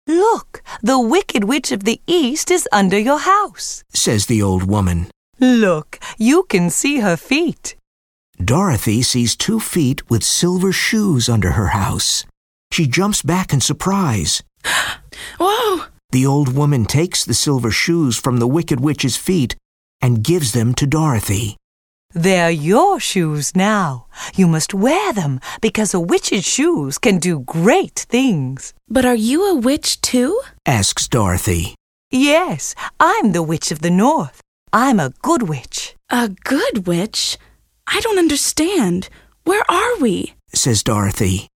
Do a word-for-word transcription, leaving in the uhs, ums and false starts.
Look, the Wicked Witch of the East is under your house, says the old woman. Look, you can see her feet. Dorothy sees two feet with silver shoes under her house. She jumps back in surprise. Whoa! The old woman takes the silver shoes from the Wicked Witch's feet and gives them to Dorothy. They're your shoes now. You must wear them because a witch's shoes can do great things. But are you a witch too? Asks Dorothy. Yes, I'm the Witch of the North. I'm a good witch. A good witch? I don't understand. Where are we? Says Dorothy.